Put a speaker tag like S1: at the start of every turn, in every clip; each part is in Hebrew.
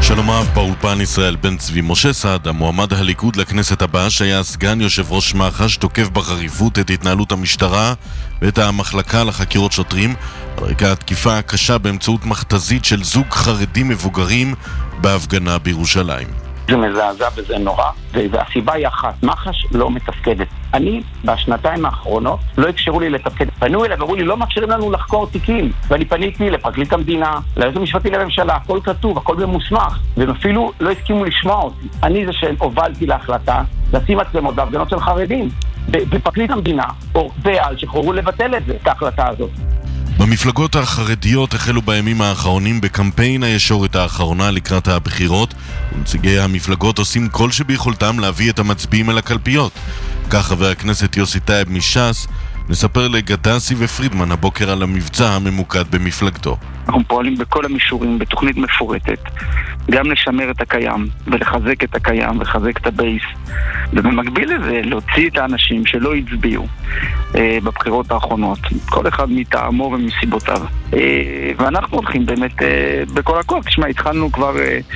S1: שלום רב, באולפן ישראל בן צבי. משה סעדה, מועמד הליכוד לכנסת הבאה שהיה סגן יושב ראש מח"ש, תוקף בחריפות את התנהלות המשטרה ואת המחלקה לחקירות שוטרים על רקע התקיפה הקשה באמצעות מכתזית של זוג חרדים מבוגרים בהפגנה בירושלים.
S2: זה מזעזע וזה נורא, והסיבה היא אחת, מח"ש לא מתפקדת. אני בשנתיים האחרונות לא אפשרו לי לתפקד. פנו אליי ואמרו לי, לא מאפשרים לנו לחקור תיקים. ואני פניתי לפרקליט המדינה, ליועץ המשפטי לממשלה, הכל כתוב, הכל במוסמך, והם אפילו לא הסכימו לשמוע אותי. אני זה שהובלתי להחלטה לשים מצלמות בהפגנות של חרדים. בפרקליט המדינה, או בעל, שחררו לבטל את ההחלטה הזאת.
S1: במפלגות החרדיות החלו בימים האחרונים בקמפיין הישורת האחרונה לקראת הבחירות, ונציגי המפלגות עושים כל שביכולתם להביא את המצביעים אל הקלפיות. כך חבר הכנסת יוסי טייב מש"ס נספר לגדסי ופרידמן הבוקר על המבצע הממוקד במפלגתו.
S3: אנחנו פועלים בכל המישורים בתוכנית מפורטת, גם לשמר את הקיים ולחזק את הקיים ולחזק את הבייס, ובמקביל לזה להוציא את האנשים שלא הצביעו בבחירות האחרונות, כל אחד מטעמו ומסיבותיו, ואנחנו הולכים באמת בכל הכוח. תשמע, התחלנו כבר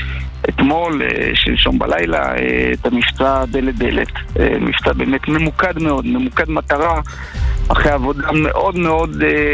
S3: אתמול, שלשום בלילה, את המבצע דלת דלת, מבצע באמת ממוקד מאוד, ממוקד מטרה, אחרי עבודה מאוד מאוד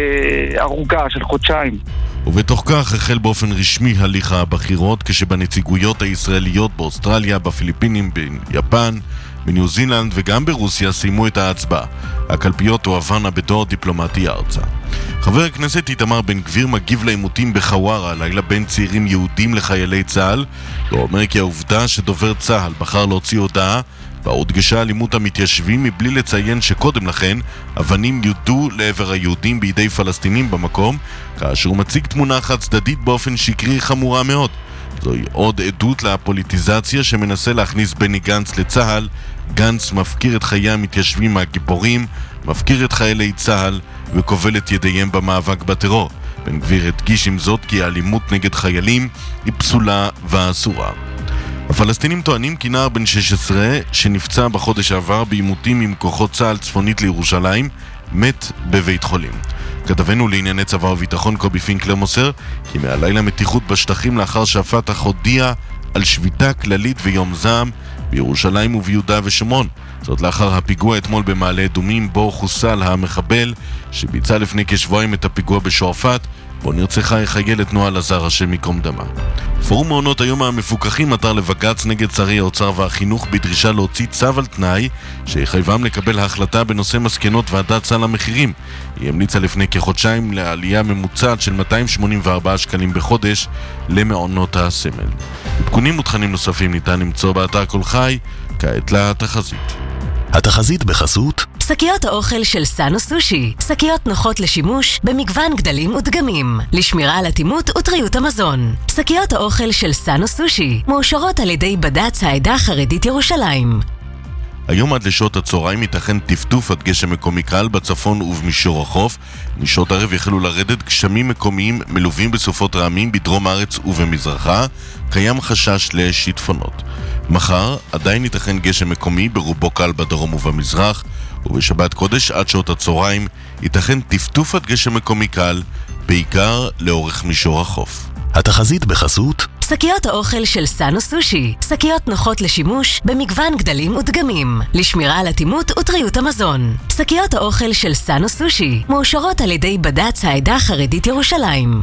S3: ארוכה של חודשיים.
S1: ובתוך כך החל באופן רשמי הליך הבחירות, כשבנציגויות הישראליות באוסטרליה, בפיליפינים, ביפן, בניו זילנד וגם ברוסיה סיימו את ההצבעה. הקלפיות הועברנה בדואר דיפלומטי ארצה. חבר הכנסת איתמר בן גביר מגיב לעימותים בחווארה לילה בין צעירים יהודים לחיילי צה"ל, ואומר כי העובדה שדובר צה"ל בחר להוציא הודעה והודגשה אלימות המתיישבים מבלי לציין שקודם לכן אבנים יודו לעבר היהודים בידי פלסטינים במקום, כאשר הוא מציג תמונה חד צדדית באופן שקרי חמורה מאוד. זוהי עוד עדות לפוליטיזציה שמנסה להכניס בני גנץ לצה"ל. גנץ מפקיר את חיי המתיישבים הגיבורים, מפקיר את חיילי צה"ל וכובל את ידיהם במאבק בטרור. בן גביר הדגיש עם זאת כי האלימות נגד חיילים היא פסולה ואסורה. הפלסטינים טוענים כי נער בן 16 שנפצע בחודש העבר בעימותים עם כוחות צה"ל צפונית לירושלים מת בבית חולים. כתבנו לענייני צבא וביטחון קובי פינקלר מוסר כי מהלילה מתיחות בשטחים לאחר שהפתח הודיע על שביתה כללית ויום זעם בירושלים וביהודה ושומרון. זאת לאחר הפיגוע אתמול במעלה אדומים בו חוסל המחבל שביצע לפני כשבועיים את הפיגוע בשועפאט בו נרצחה חיילת נועה לזר השם ייקום דמה. פורום מעונות היום המפוקחים עתר לבג"ץ נגד שרי האוצר והחינוך בדרישה להוציא צו על תנאי שיחייבם לקבל ההחלטה בנושא מסקנות ועדת סל המחירים. היא המליצה לפני כחודשיים לעלייה ממוצעת של 284 שקלים בחודש למעונות הסמל. עדכונים ותכנים נוספים ניתן למצוא באתר כל חי. כעת לתחזית.
S4: התחזית בחסות
S5: שקיות האוכל של סאנו סושי, שקיות נוחות לשימוש במגוון גדלים ודגמים, לשמירה על אטימות וטריות המזון. שקיות האוכל של סאנו סושי מאושרות על ידי בד"ץ העדה החרדית ירושלים.
S1: היום עד לשעות הצהריים ייתכן טפטוף עד גשם מקומי קל בצפון ובמישור החוף. משעות ערב יחלו לרדת גשמים מקומיים מלווים בסופות רעמים בדרום הארץ ובמזרחה. קיים חשש לשיטפונות. מחר עדיין ייתכן גשם מקומי ברובו קל בדרום ובמזרח, ובשבת קודש עד שעות הצהריים ייתכן טפטוף עד גשם מקומי קל, בעיקר לאורך מישור החוף.
S4: התחזית בחסות
S5: שקיות האוכל של סאנו סושי, שקיות נוחות לשימוש במגוון גדלים ודגמים, לשמירה על אטימות וטריות המזון. שקיות האוכל של סאנו סושי מאושרות על ידי בד"ץ העדה החרדית ירושלים.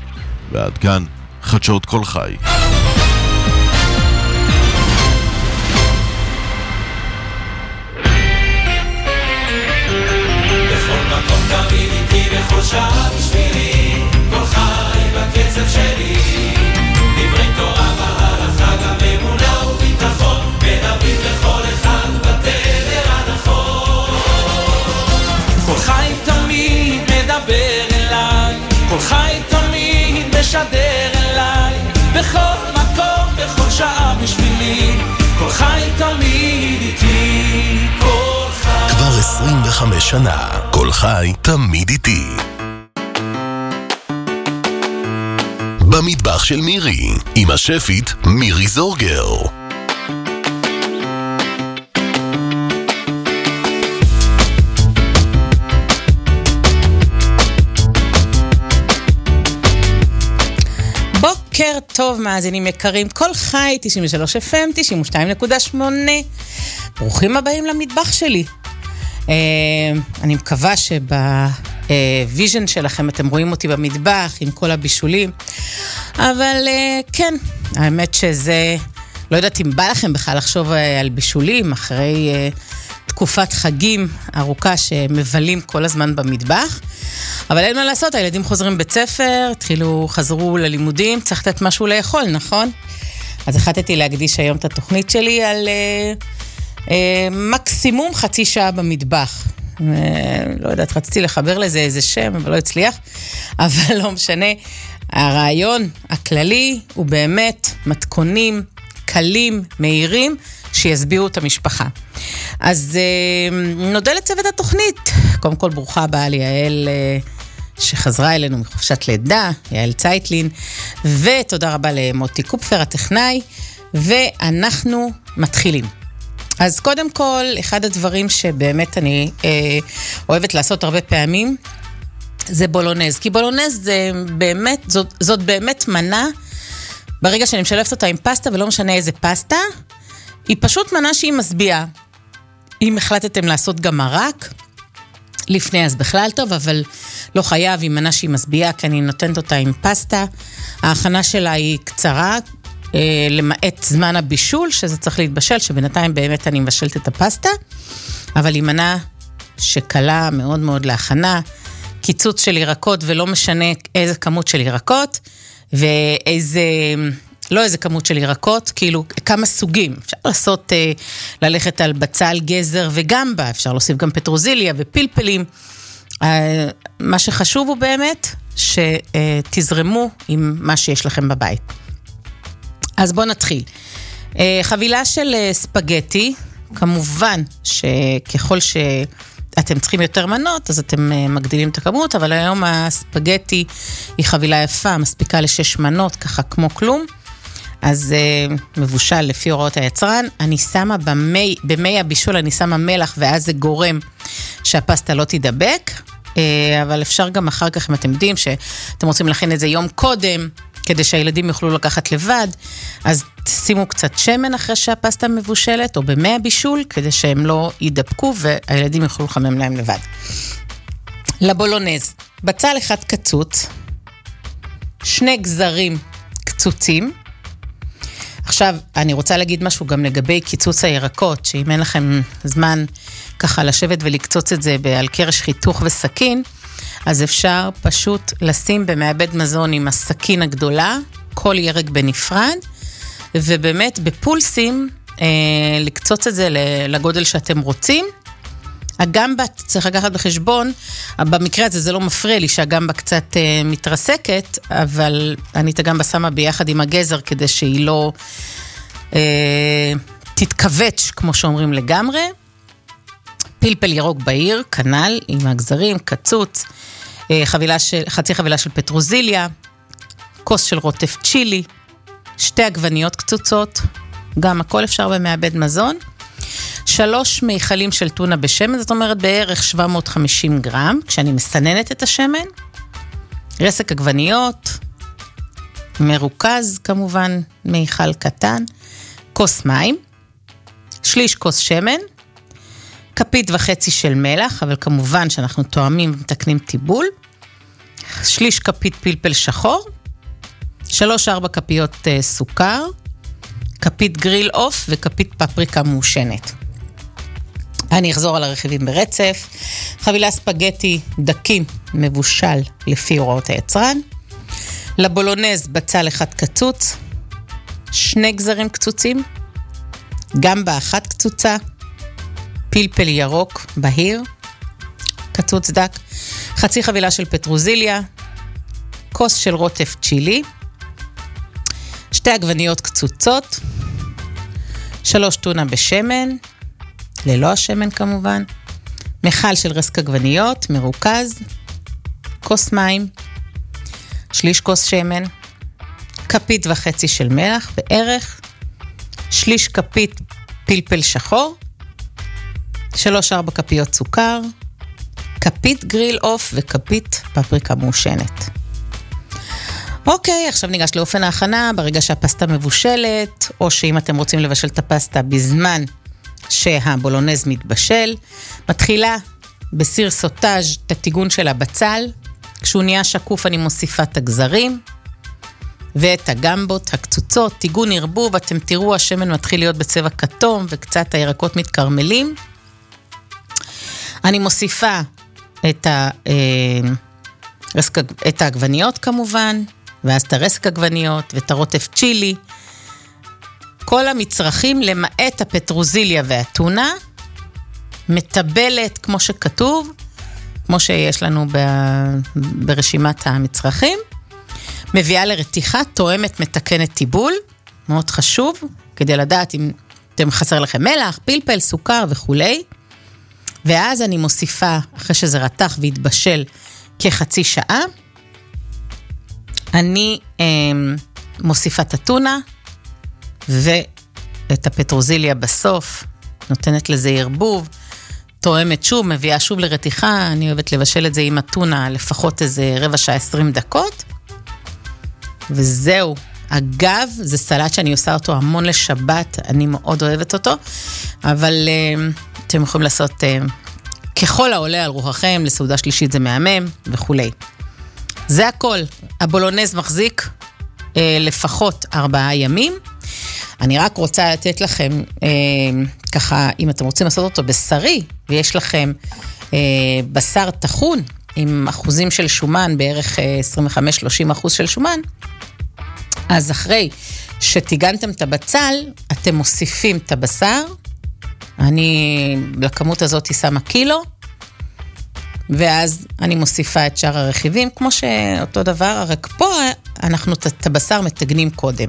S1: ועד כאן חדשות כל חי.
S6: בכל שעה בשבילי, כל חי בקצב שלי, דברי תורה בהלכה גם אמונה וביטחון, מדברים לכל אחד בתדר הנכון. כל חי תמיד מדבר אליי, כל חי תמיד משדר אליי, בכל מקום, בכל שעה בשבילי, כל חי תמיד איתי, כל חי.
S4: כבר 25 שנה, כל חי תמיד איתי. במטבח של מירי, עם השפית מירי זורגר.
S7: בוקר טוב מאזינים יקרים, כל חי 93 FM 92.8. ברוכים הבאים למטבח שלי. אני מקווה שבוויז'ן שלכם אתם רואים אותי במטבח עם כל הבישולים, אבל כן, האמת שזה, לא יודעת אם בא לכם בכלל לחשוב על בישולים אחרי תקופת חגים ארוכה שמבלים כל הזמן במטבח, אבל אין מה לעשות, הילדים חוזרים בית ספר, חזרו ללימודים, צריך לתת משהו לאכול, נכון? אז החלטתי להקדיש היום את התוכנית שלי על מקסימום חצי שעה במטבח. לא יודעת, רציתי לחבר לזה איזה שם, אבל לא הצליח, אבל לא משנה. הרעיון הכללי הוא באמת מתכונים קלים, מהירים, שיסבירו את המשפחה. אז נודה לצוות התוכנית. קודם כל ברוכה הבאה ליעל שחזרה אלינו מחופשת לידה, יעל צייטלין, ותודה רבה למוטי קופפר הטכנאי, ואנחנו מתחילים. אז קודם כל, אחד הדברים שבאמת אני אוהבת לעשות הרבה פעמים, זה בולונז. כי בולונז זה באמת, זאת באמת מנה, ברגע שאני משלפת אותה עם פסטה, ולא משנה איזה פסטה, היא פשוט מנה שהיא מסביעה. אם החלטתם לעשות גם מרק, לפני אז בכלל טוב, אבל לא חייב, היא מנה שהיא מסביעה, כי אני נותנת אותה עם פסטה. ההכנה שלה היא קצרה, למעט זמן הבישול, שזה צריך להתבשל, שבינתיים באמת אני מבשלת את הפסטה, אבל היא מנה שקלה מאוד מאוד להכנה, קיצוץ של ירקות, ולא משנה איזה כמות של ירקות, ואיזה, לא איזה כמות של ירקות, כאילו כמה סוגים. אפשר לעשות, ללכת על בצל, גזר וגמבה, אפשר להוסיף גם פטרוזיליה ופלפלים. מה שחשוב הוא באמת, שתזרמו עם מה שיש לכם בבית. אז בואו נתחיל. חבילה של ספגטי, כמובן שככל שאתם צריכים יותר מנות, אז אתם מגדילים את הכמות, אבל היום הספגטי היא חבילה יפה, מספיקה ל6 מנות, ככה כמו כלום. אז מבושל לפי הוראות היצרן. אני שמה במי הבישול, אני שמה מלח, ואז זה גורם שהפסטה לא תדבק, אבל אפשר גם אחר כך, אם אתם יודעים שאתם רוצים להכין את זה יום קודם, כדי שהילדים יוכלו לקחת לבד, אז שימו קצת שמן אחרי שהפסטה מבושלת, או במי הבישול, כדי שהם לא ידבקו, והילדים יוכלו לחמם להם לבד. לבולונז, בצל אחד קצוץ, 2 גזרים קצוצים. עכשיו, אני רוצה להגיד משהו גם לגבי קיצוץ הירקות, שאם אין לכם זמן ככה לשבת ולקצוץ את זה על קרש חיתוך וסכין, אז אפשר פשוט לשים במעבד מזון עם הסכין הגדולה, כל ירק בנפרד, ובאמת בפולסים לקצוץ את זה לגודל שאתם רוצים. הגמבה צריך לקחת בחשבון, במקרה הזה זה לא מפריע לי שהגמבה קצת מתרסקת, אבל אני את הגמבה שמה ביחד עם הגזר כדי שהיא לא תתכווץ כמו שאומרים לגמרי. פלפל ירוק בהיר, כנל עם הגזרים, קצוץ, חצי חבילה של פטרוזיליה, כוס של רוטף צ'ילי, 2 עגבניות קצוצות, גם הכל אפשר במעבד מזון, 3 מיכלים של טונה בשמן, זאת אומרת בערך 750 גרם, כשאני מסננת את השמן, רסק עגבניות, מרוכז כמובן, מיכל קטן, כוס מים, שליש כוס שמן, כפית וחצי של מלח, אבל כמובן שאנחנו תואמים ומתקנים טיבול, שליש כפית פלפל שחור, 3-4 כפיות סוכר, כפית גריל עוף וכפית פפריקה מעושנת. אני אחזור על הרכיבים ברצף. חבילה ספגטי דקים מבושל לפי הוראות היצרן. לבולונז בצל אחד קצוץ, 2 גזרים קצוצים, גמבה 1 קצוצה, פלפל ירוק בהיר, קצוץ דק, חצי חבילה של פטרוזיליה, כוס של רוטף צ'ילי, 2 עגבניות קצוצות, 3 טונה בשמן, ללא השמן כמובן, מיכל של רסק עגבניות, מרוכז, כוס מים, שליש כוס שמן, כפית וחצי של מלח בערך, שליש כפית פלפל שחור, 3-4 כפיות סוכר, כפית גריל עוף וכפית פפריקה מעושנת. אוקיי, עכשיו ניגש לאופן ההכנה, ברגע שהפסטה מבושלת, או שאם אתם רוצים לבשל את הפסטה בזמן שהבולונז מתבשל, מתחילה בסיר סוטאז' את הטיגון של הבצל, כשהוא נהיה שקוף אני מוסיפה את הגזרים, ואת הגמבות, הקצוצות, טיגון ערבוב, אתם תראו השמן מתחיל להיות בצבע כתום, וקצת הירקות מתקרמלים. אני מוסיפה את העגבניות כמובן, ואז את הרסק עגבניות, ואת הרוטף צ'ילי, כל המצרכים למעט הפטרוזיליה והטונה, מטבלת כמו שכתוב, כמו שיש לנו ברשימת המצרכים, מביאה לרתיחה, תואמת מתקנת טיבול, מאוד חשוב, כדי לדעת אם אתם חסר לכם מלח, פלפל, סוכר וכו'. ואז אני מוסיפה, אחרי שזה רתח והתבשל כחצי שעה, אני מוסיפה את הטונה, ואת הפטרוזיליה בסוף, נותנת לזה ערבוב, תואמת שוב, מביאה שוב לרתיחה, אני אוהבת לבשל את זה עם הטונה, לפחות איזה רבע שעה 20 דקות, וזהו. אגב, זה סלט שאני עושה אותו המון לשבת, אני מאוד אוהבת אותו, אבל אתם יכולים לעשות ככל העולה על רוחכם, לסעודה שלישית זה מהמם וכו'. זה הכל. הבולונז מחזיק לפחות 4 ימים. אני רק רוצה לתת לכם, ככה, אם אתם רוצים לעשות אותו בשרי, ויש לכם בשר טחון, עם אחוזים של שומן, בערך 25-30% של שומן, אז אחרי שתיגנתם את הבצל, אתם מוסיפים את הבשר, אני לכמות הזאת שמה קילו, ואז אני מוסיפה את שאר הרכיבים, כמו שאותו דבר, רק פה אנחנו את הבשר מתגנים קודם.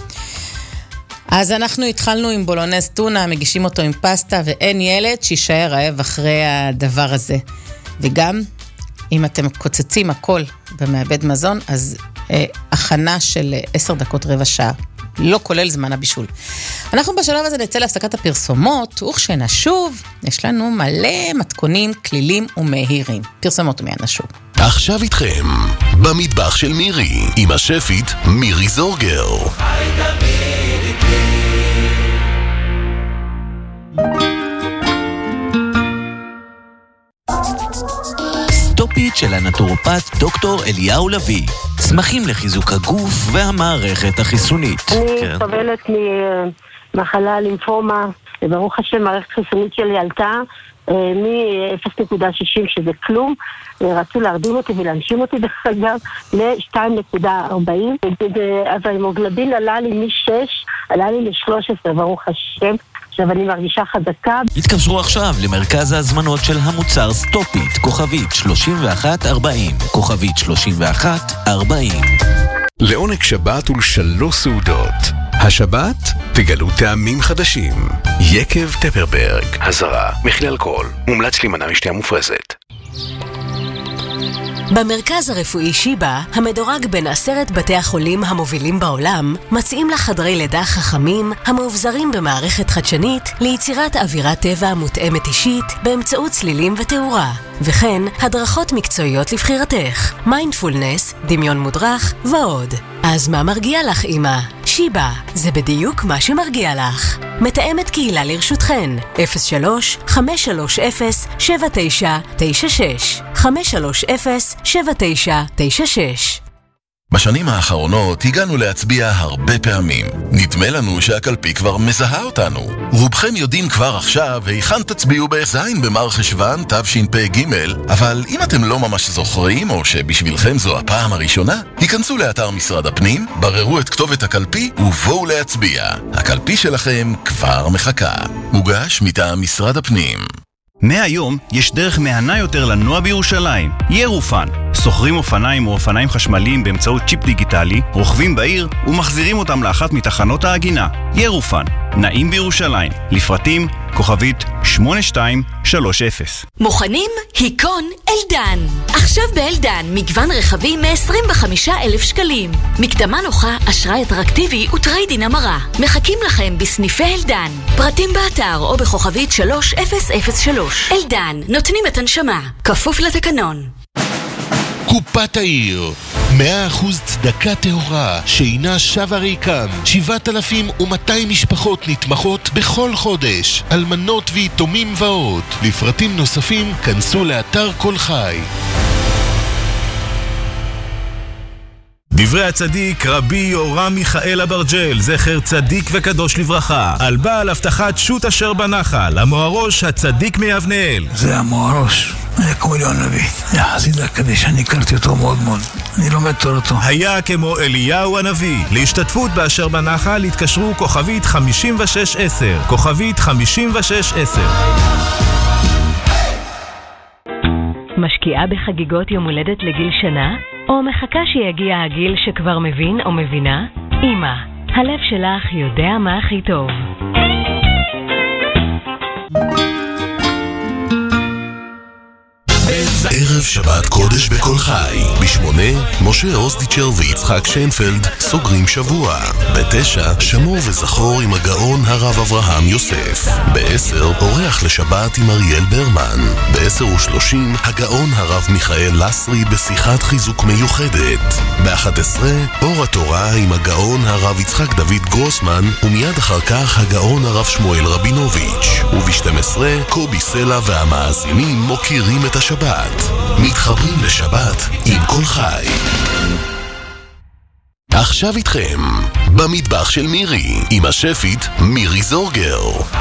S7: אז אנחנו התחלנו עם בולונז טונה, מגישים אותו עם פסטה, ואין ילד שישאר רעב אחרי הדבר הזה. וגם, אם אתם קוצצים הכל במעבד מזון, אז הכנה של 10 דקות רבע שעה, לא כולל זמן הבישול. אנחנו בשלב הזה נצא להפסקת הפרסומות, וכשנשוב, יש לנו מלא מתכונים, כלילים ומהירים. פרסומות ומיד נשוב.
S4: עכשיו איתכם, במטבח של מירי, עם השפית מירי זורגר.
S8: סטופית של הנטורופט דוקטור אליהו לוי. צמחים לחיזוק הגוף והמערכת החיסונית.
S9: אני סובלת ממחלה לימפומה, וברוך השם מערכת חיסונית שלי עלתה מ-0.60 שזה כלום, רצו להרדים אותי ולהנשים אותי בחגב ל-2.40, אז ההמוגלובין עלה לי מ-6, עלה לי ל-13, ברוך השם. עכשיו אני מרגישה חזקה.
S8: התקשרו עכשיו למרכז ההזמנות של המוצר סטופית, כוכבית 3140, כוכבית 3140.
S4: לעונג שבת ולשלוש סעודות. השבת תגלו טעמים חדשים. יקב טפרברג. הזרה, מכיל אלכוהול. מומלץ להימנע משתייה מופרזת.
S5: במרכז הרפואי שיבא, המדורג בין 10 בתי החולים המובילים בעולם, מציעים לך חדרי לידה חכמים, המאובזרים במערכת חדשנית, ליצירת אווירת טבע מותאמת אישית, באמצעות צלילים ותאורה. וכן, הדרכות מקצועיות לבחירתך, מיינדפולנס, דמיון מודרך ועוד. אז מה מרגיע לך, אמא? שיבא, זה בדיוק מה שמרגיע לך. מתאמת קהילה לרשותכן, 03-530-7996, 530-7996.
S4: בשנים האחרונות הגענו להצביע הרבה פעמים. נדמה לנו שהקלפי כבר מזהה אותנו. רובכם יודעים כבר עכשיו היכן תצביעו בזין במר חשוון תשפ"ג, אבל אם אתם לא ממש זוכרים או שבשבילכם זו הפעם הראשונה, היכנסו לאתר משרד הפנים, בררו את כתובת הקלפי ובואו להצביע. הקלפי שלכם כבר מחכה. מוגש מטעם משרד הפנים.
S10: מהיום יש דרך מהנה יותר לנוע בירושלים, ירופן. סוחרים אופניים או אופניים חשמליים באמצעות צ'יפ דיגיטלי, רוכבים בעיר ומחזירים אותם לאחת מתחנות ההגינה. ירופן, נעים בירושלים. לפרטים כוכבית 8230.
S11: מוכנים? היקון אלדן. עכשיו באלדן מגוון רכבים מ-25,000 שקלים. מקדמה נוחה, אשראי אטרקטיבי וטריידין המרה. מחכים לכם בסניפי אלדן. פרטים באתר או בכוכבית 3003. אלדן, נותנים את הנשמה. כפוף לתקנון.
S1: קופת העיר,
S12: 100% צדקה טהורה שאינה שווה ריקם. 7,200 משפחות נתמכות בכל חודש, אלמנות ויתומים ועוד. לפרטים נוספים כנסו לאתר כל חי.
S13: דברי הצדיק רבי יורם מיכאל אברג'ל, זכר צדיק וקדוש לברכה, על בעל הבטחת שו"ת אשר בנחל, המוהרוש הצדיק מיבנאל.
S14: זה המוהרוש, היה כמו אליהו הנביא, היה חסיד הקדיש, אני הכרתי אותו מאוד מאוד, אני לומד תורתו.
S13: היה כמו אליהו הנביא. להשתתפות באשר בנחל התקשרו כוכבית 5610, כוכבית 5610.
S5: משקיעה בחגיגות יום הולדת לגיל שנה? או מחכה שיגיע הגיל שכבר מבין או מבינה? אמא, הלב שלך יודע מה הכי טוב.
S4: ערב שבת קודש בכל חי. ב8, משה אוסדיצ'ר ויצחק שיינפלד סוגרים שבוע. ב9, שמור וזכור עם הגאון הרב אברהם יוסף. ב10, אורח לשבת עם אריאל ברמן. ב10:30, הגאון הרב מיכאל לסרי בשיחת חיזוק מיוחדת. ב11, אור התורה עם הגאון הרב יצחק דוד גרוסמן, ומיד אחר כך הגאון הרב שמואל רבינוביץ'. וב12, קובי סלע והמאזינים מוקירים את השבת. מתחברים לשבת עם כל חי. עכשיו איתכם במטבח של מירי עם השפית מירי זורגר.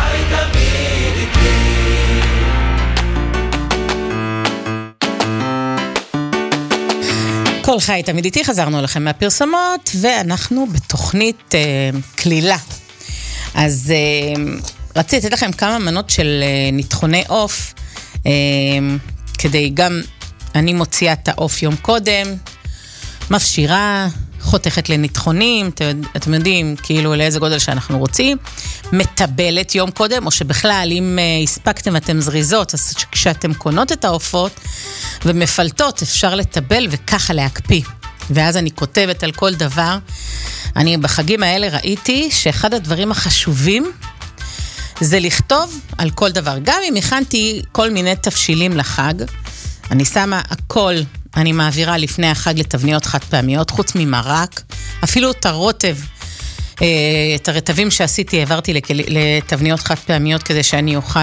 S7: כל חי תמיד איתי, חזרנו לכם מהפרסומות ואנחנו בתוכנית כלילה. אז רציתי לתת לכם כמה מנות של נתחוני עוף, כדי גם אני מוציאה את העוף יום קודם, מפשירה, חותכת לנתחונים, אתם יודעים כאילו לאיזה גודל שאנחנו רוצים, מטבלת יום קודם, או שבכלל אם הספקתם אתם זריזות, אז כשאתם קונות את העופות ומפלטות אפשר לטבל וככה להקפיא. ואז אני כותבת על כל דבר. אני בחגים האלה ראיתי שאחד הדברים החשובים זה לכתוב על כל דבר. גם אם הכנתי כל מיני תבשילים לחג, אני שמה הכל, אני מעבירה לפני החג לתבניות חד פעמיות, חוץ ממרק, אפילו את הרוטב, את הרטבים שעשיתי, העברתי לתבניות חד פעמיות, כדי שאני אוכל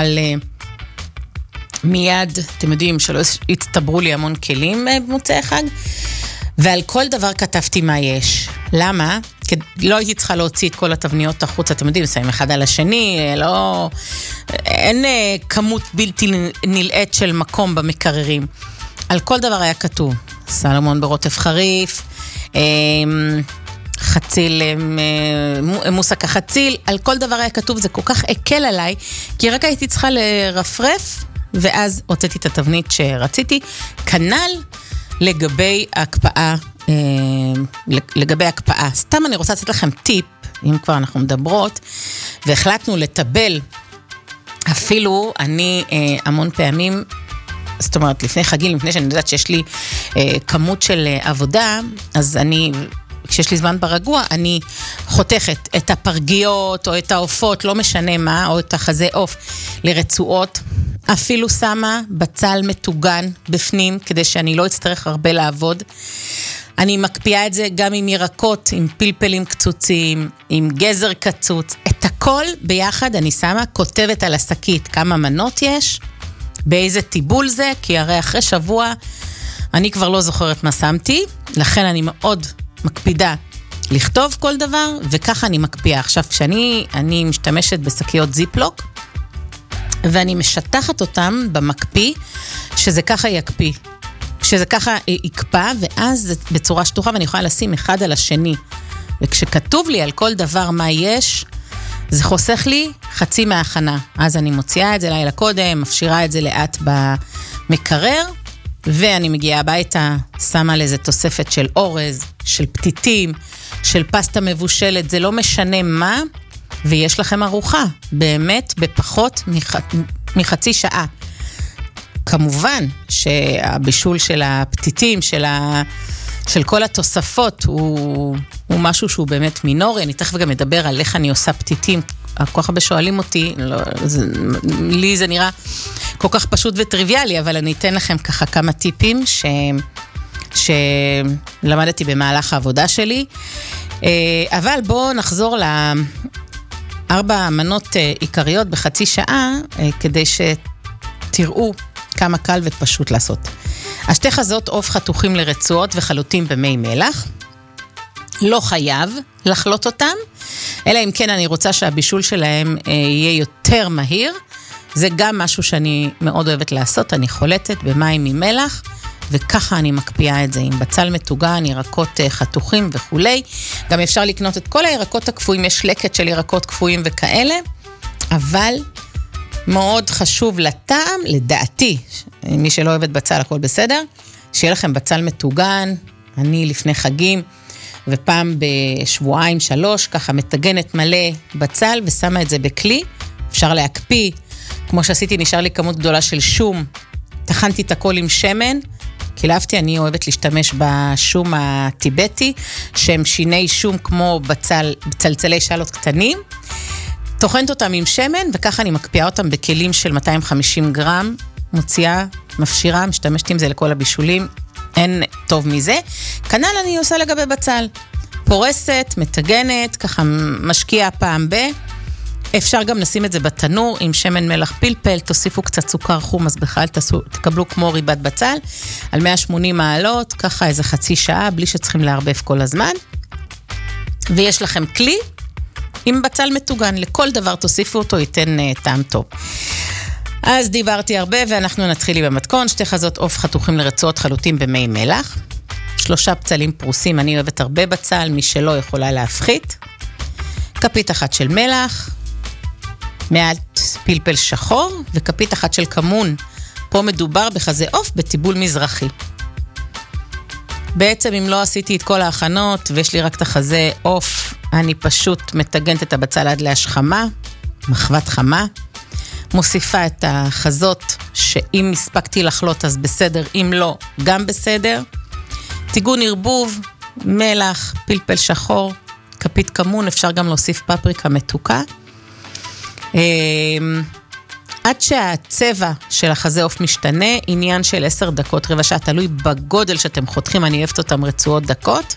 S7: מיד, אתם יודעים, שלא יצטברו לי המון כלים במוצאי חג, ועל כל דבר כתבתי מה יש. למה? כי לא הייתי צריכה להוציא את כל התבניות החוץ, אתם יודעים, שמים אחד על השני, לא, אין כמות בלתי נלאית של מקום במקררים. על כל דבר היה כתוב, סלמון ברוטב חריף, חציל, מוסק החציל, על כל דבר היה כתוב, זה כל כך הקל עליי, כי רק הייתי צריכה לרפרף, ואז הוצאתי את התבנית שרציתי, כנ"ל לגבי ההקפאה, סתם אני רוצה לתת לכם טיפ, אם כבר אנחנו מדברות, והחלטנו לטבל, אפילו אני המון פעמים, זאת אומרת לפני חגים, לפני שאני יודעת שיש לי כמות של עבודה, אז אני, כשיש לי זמן ברגוע, אני חותכת את הפרגיות או את העופות, לא משנה מה, או את החזה עוף לרצועות, אפילו שמה בצל מטוגן בפנים, כדי שאני לא אצטרך הרבה לעבוד. אני מקפיאה את זה גם עם ירקות, עם פלפלים קצוצים, עם גזר קצוץ, את הכל ביחד אני שמה, כותבת על השקית כמה מנות יש, באיזה טיבול זה, כי הרי אחרי שבוע אני כבר לא זוכרת מה שמתי, לכן אני מאוד מקפידה לכתוב כל דבר, וככה אני מקפיאה. עכשיו, כשאני משתמשת בשקיות זיפלוק, ואני משטחת אותם במקפיא, שזה ככה יקפיא. שזה ככה יקפא, ואז בצורה שטוחה, ואני יכולה לשים אחד על השני. וכשכתוב לי על כל דבר מה יש, זה חוסך לי חצי מההכנה. אז אני מוציאה את זה לילה קודם, מפשירה את זה לאט במקרר, ואני מגיעה הביתה, שמה לזה תוספת של אורז, של פתיתים, של פסטה מבושלת, זה לא משנה מה, ויש לכם ארוחה, באמת בפחות מחצי שעה. כמובן שהבישול של הפתיתים, של כל התוספות, הוא משהו שהוא באמת מינורי. אני תכף גם מדבר על איך אני עושה פתיתים. כל כך הרבה שואלים אותי, לי זה נראה כל כך פשוט וטריוויאלי, אבל אני אתן לכם ככה כמה טיפים שלמדתי במהלך העבודה שלי. אבל בואו נחזור לארבע מנות עיקריות בחצי שעה, כדי שתראו כמה קל ופשוט לעשות. השתי חזות עוף חתוכים לרצועות וחלוטים במי מלח. לא חייב לחלוט אותם, אלא אם כן אני רוצה שהבישול שלהם יהיה יותר מהיר. זה גם משהו שאני מאוד אוהבת לעשות, אני חולטת במים עם מלח, וככה אני מקפיאה את זה עם בצל מטוגן, ירקות חתוכים וכולי. גם אפשר לקנות את כל הירקות הקפואים, יש לקט של ירקות קפואים וכאלה, אבל מאוד חשוב לטעם, לדעתי, מי שלא אוהבת בצל הכל בסדר, שיהיה לכם בצל מטוגן. אני לפני חגים, ופעם בשבועיים 3, ככה מתגנת מלא בצל, ושמה את זה בכלי, אפשר להקפיא, כמו שעשיתי נשאר לי כמות גדולה של שום, תחנתי את הכל עם שמן, קילפתי, אני אוהבת להשתמש בשום הטיבטי, שהם שיני שום כמו בצלצלי שאלות קטנים, תוכנת אותם עם שמן, וככה אני מקפיאה אותם בכלים של 250 גרם, מוציאה, מפשירה, משתמשת עם זה לכל הבישולים, אין טוב מזה. כנ"ל אני עושה לגבי בצל, פורסת, מתגנת, ככה משקיעה פעם אפשר גם לשים את זה בתנור עם שמן מלח פלפל, תוסיפו קצת סוכר חום, אז בכלל תקבלו כמו ריבת בצל, על 180 מעלות, ככה איזה חצי שעה, בלי שצריכים להרבב כל הזמן. ויש לכם כלי עם בצל מטוגן, לכל דבר תוסיפו אותו, ייתן טעם טוב. אז דיברתי הרבה, ואנחנו נתחיל במתכון. שתי חזות עוף חתוכים לרצועות חלוטים במי מלח, 3 בצלים פרוסים, אני אוהבת הרבה בצל, מי שלא יכולה להפחית, כפית אחת של מלח, מעט פלפל שחור, וכפית אחת של כמון. פה מדובר בחזה עוף בטיבול מזרחי. בעצם אם לא עשיתי את כל ההכנות, ויש לי רק את החזה עוף, אני פשוט מתגנת את הבצל עד להשחמה, מחבת חמה, מוסיפה את החזות, שאם הספקתי לחלוט אז בסדר, אם לא, גם בסדר. טיגון ערבוב, מלח, פלפל שחור, כפית כמון, אפשר גם להוסיף פפריקה מתוקה. עד שהצבע של החזה עוף משתנה, עניין של 10 דקות, רבע שעה, תלוי בגודל שאתם חותכים, אני אוהבת אותם רצועות דקות,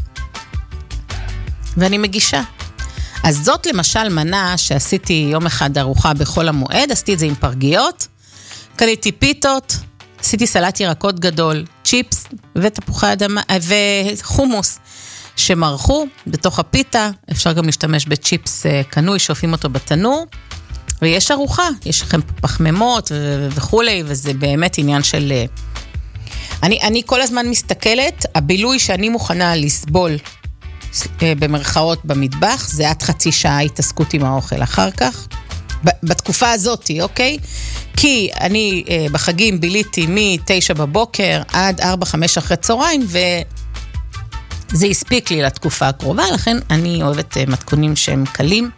S7: ואני מגישה. אז זאת למשל מנה שעשיתי יום אחד ארוחה בחול המועד, עשיתי את זה עם פרגיות, קניתי פיתות, עשיתי סלט ירקות גדול, צ'יפס ותפוחי אדמה וחומוס שמרחו בתוך הפיתה, אפשר גם להשתמש בצ'יפס קנוי, שופים אותו בתנור, ויש ארוחה, יש לכם פחמימות וכולי, וזה באמת עניין של... אני כל הזמן מסתכלת, הבילוי שאני מוכנה לסבול במרכאות במטבח, זה עד חצי שעה התעסקות עם האוכל אחר כך, בתקופה הזאת, אוקיי? כי אני בחגים ביליתי מ-9 בבוקר עד 4-5 אחרי צהריים, וזה הספיק לי לתקופה הקרובה, לכן אני אוהבת מתכונים שהם קלים.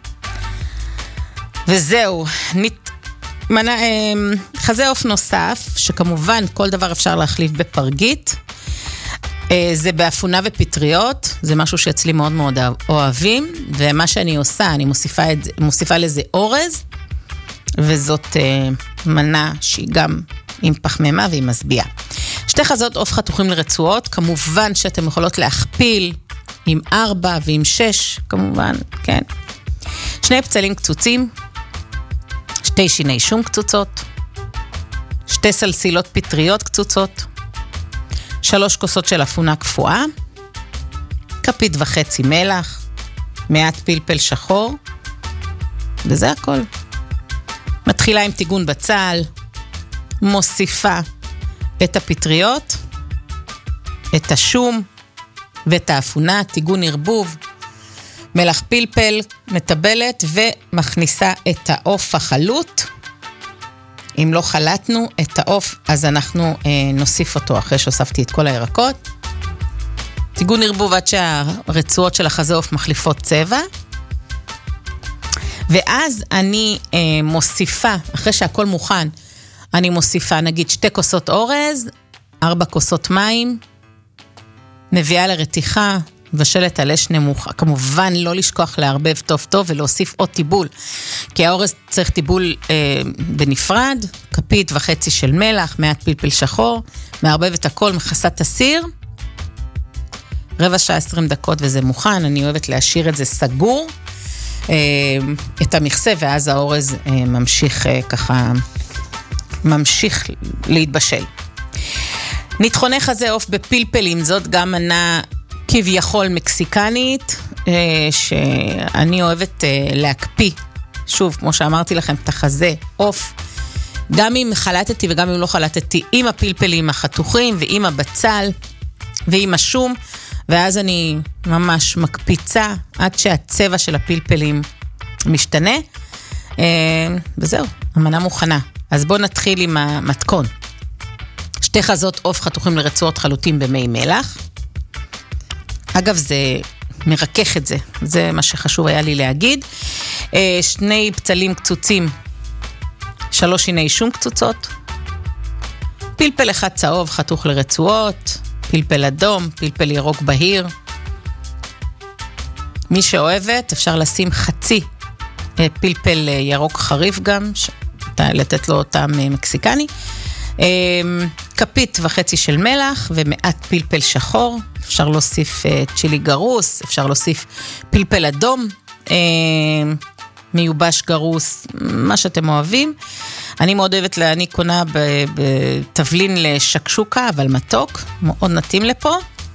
S7: וזהו, חזה עוף נוסף, שכמובן כל דבר אפשר להחליף בפרגית, זה באפונה ופטריות, זה משהו שאצלי מאוד מאוד אוהבים, ומה שאני עושה, אני מוסיפה לזה אורז, וזאת מנה שהיא גם עם פחמימה והיא מסביעה. שתי חזות עוף חתוכים לרצועות, כמובן שאתם יכולות להכפיל עם 4 ועם 6, כמובן, כן. 2 בצלים קצוצים, 2 שיני שום קצוצות, 2 סלסילות פטריות קצוצות, 3 כוסות של אפונה קפואה, כפית וחצי מלח, מעט פלפל שחור, וזה הכל. מתחילה עם טיגון בצל, מוסיפה את הפטריות, את השום ואת האפונה, טיגון ערבוב, מלח פלפל, מטבלת ומכניסה את העוף החלוט. אם לא חלטנו את העוף, אז אנחנו נוסיף אותו אחרי שהוספתי את כל הירקות. טיגון ערבוב עד שהרצועות של החזה עוף מחליפות צבע. ואז אני מוסיפה, אחרי שהכל מוכן, אני מוסיפה נגיד 2 כוסות אורז, 4 כוסות מים, מביאה לרתיחה, בשלת על אש נמוכה. כמובן לא לשכוח להרבב טוב טוב ולהוסיף עוד טיבול, כי האורז צריך טיבול בנפרד, כפית וחצי של מלח, מעט פלפל שחור, מערבב את הכל, מכסה את הסיר, רבע שעה 20 דקות וזה מוכן. אני אוהבת להשאיר את זה סגור, את המכסה, ואז האורז ממשיך להתבשל. נטחוני חזה עוף בפלפלים, זאת גם מנה כביכול מקסיקנית, שאני אוהבת להקפיא. שוב, כמו שאמרתי לכם, את החזה עוף, גם אם חלטתי וגם אם לא חלטתי, עם הפלפלים החתוכים ועם הבצל ועם השום, ואז אני ממש מקפיצה עד שהצבע של הפלפלים משתנה, וזהו, המנה מוכנה. אז בואו נתחיל עם המתכון. 2 חזות עוף חתוכים לרצועות חלוטים במי מלח. אגב, זה מרכך את זה, זה מה שחשוב היה לי להגיד. 2 בצלים קצוצים, 3 שיני שום קצוצות, פלפל 1 צהוב חתוך לרצועות, פלפל אדום, פלפל ירוק בהיר. מי שאוהבת, אפשר לשים חצי פלפל ירוק חריף גם, לתת לו טעם מקסיקני. כפית וחצי של מלח ומעט פלפל שחור. אפשר להוסיף צ'ילי גרוס, אפשר להוסיף פלפל אדום, מיובש גרוס, מה שאתם אוהבים. אני מאוד אוהבת, אני קונה בתבלין לשקשוקה, אבל מתוק, מאוד נתאים לפה.